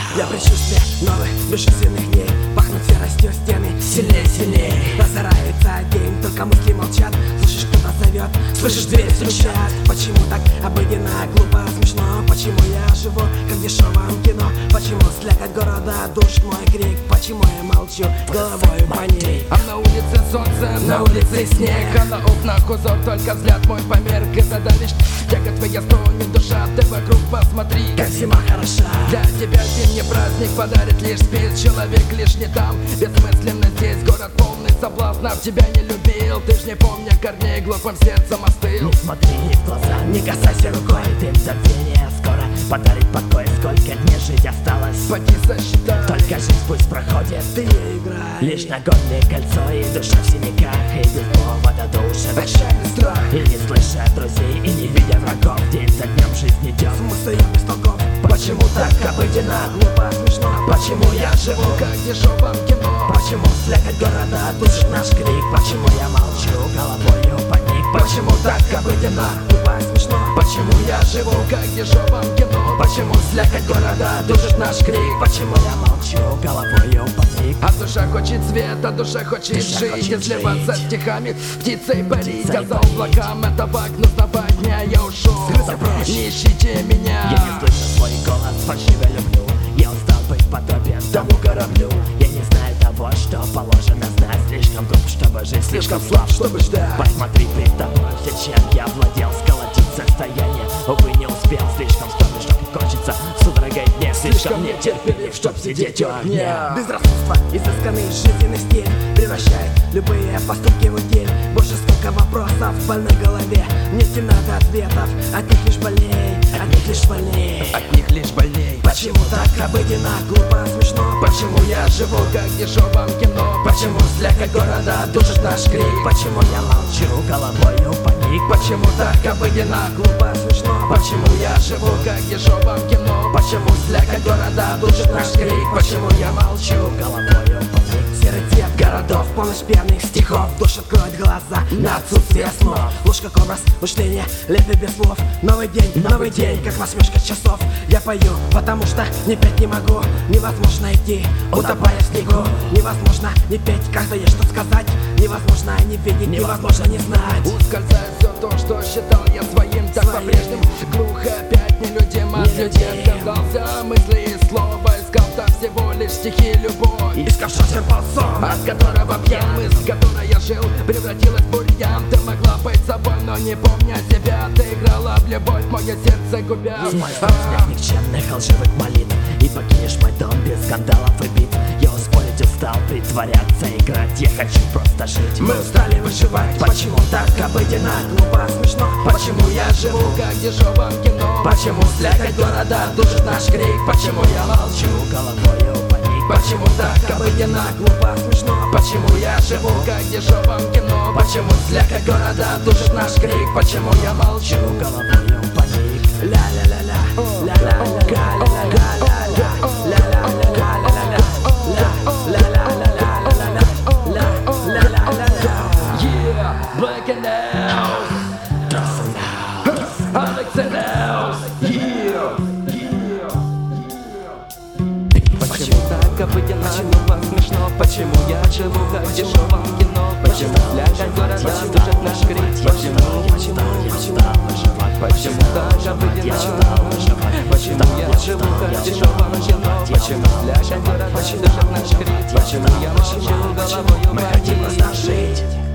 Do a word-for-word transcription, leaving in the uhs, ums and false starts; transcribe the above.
Я предчувствие новых бесчувственных дней. Пахнут серостью стены, сильнее, сильнее. Разорается день, только мысли молчат. Слышишь, кто-то зовет, слышишь, дверь стучат. Почему так обыденно, глупо, смешно? Почему я живу, как в дешевом кино? Почему слякоть города душит мой крик? Почему я молчу, головой по ней? А на улице солнце, на улице снег, а на окнах узор, только взгляд мой померк. И задавишь, тяга твоя стонет, душа, ты вокруг посмотри, как зима хороша. Для тебя зимний праздник подарит лишь спец. Человек лишь не там, бессмысленно здесь. Город полный соблазнов, тебя не любил. Ты ж не помня корней, глупым сердцем остыл. Не смотри в глаза, не касайся рукой. Дым забвения скоро подарит покой. Сколько дней жить осталось, поди сосчитай. Только жизнь пусть проходит, ты не играй. Лишь наготное кольцо и душа в синяках. И без повода души отчаянный страх. И не слыша друзей, и не видя врагов. День за днем жизнь идет, смысл ее без толков. Почему так обыденно, глупо, смешно? Почему я живу, как в дешевом кино? Почему слякоть города душит наш крик? Почему я молчу, головою поник? Почему так обыденно, глупо, смешно? Почему я живу, как в дешевом кино? Почему слякоть города душит наш крик? Почему я молчу, головою поник? А душа хочет света, душа хочет душа жить. хочет И сливаться жить. стихами, птицей парить. Птицей Сказал парить. облакам, это вак нужного дня. Я ушел, не ищите меня. Я не слышу свой голос, фальшиво люблю. Я устал быть подобен тому кораблю. Я не знаю того, что положено знать. Слишком груб, чтобы жить, слишком слаб, чтобы ждать. Посмотри перед тобой, все, чем я владел. Сколотить состояние, увы, не успел. Слишком стомлен, чтоб кончиться судорогой дней. Слишком нетерпелив, чтоб сидеть у огня. Безрассудство, изысканный жизненный стиль превращает любые поступки в утиль. Больше столько вопросов в больной голове. Мне не надо ответов, от них лишь больней, от них лишь больней, от них лишь больней. Почему так обыденно, глупо, смешно? Почему я живу, как в дешевом кино? Почему слякоть города душит наш крик? Почему я молчу, головою поник? Почему так обыденно, глупо, смешно? Почему я живу, как в дешевом кино? Почему слякоть города душит наш крик? Почему я молчу, головою поник? Серый цвет городов, полночь пьяных стихов. Дождь откроет глаза на отсутствие снов. Ложь как образ мышления, лепит без слов. Новый день, новый день, как насмешка часов. Я пою, потому что не петь не могу. Невозможно идти, утопая в снегу. Невозможно не петь, когда есть что сказать. Невозможно не видеть, невозможно не знать. Ускользает все то, что считал я своим. Так по-прежнему глухо, опять нелюдим. От людей отказался, мысли и слова. Искал там всего лишь стихи, любовь, искавшийся ползом, от которого пьян. Мысль, которой я жил, превратилась в бурьян. Ты могла быть собой, но не помня себя. Ты играла в любовь, мое сердце губя. Мой смех никчемных лживых молитв. И покинешь мой дом без скандалов и бит. Я ускорить устал притворяться, играть. Я хочу просто жить. Мы устали выживать. Почему так обыденно, глупо, смешно? Почему я живу, как в дешевом кино? Почему слякоть города душит наш крик? Почему я молчу, головою поник? Почему так обыденно, глупо, смешно? Почему я живу, как в дешевом кино? Почему слякоть города душит наш крик? Почему я молчу, головою поник? Ля-ля-ля-ля, ля-ля-ля-ля-ля-ля-ля. Black and House, Alex and House, yeah, yeah. Почему так обыденно, глупо, смешно? Почему я живу, как в дешевом кино? Почему слякоть города душит наш крик? Почему, почему, почему, почему так обыденно? Почему я живу, как в дешевом кино? Почему слякоть города душит наш крик? Почему я молчу, головою мы хотим жить?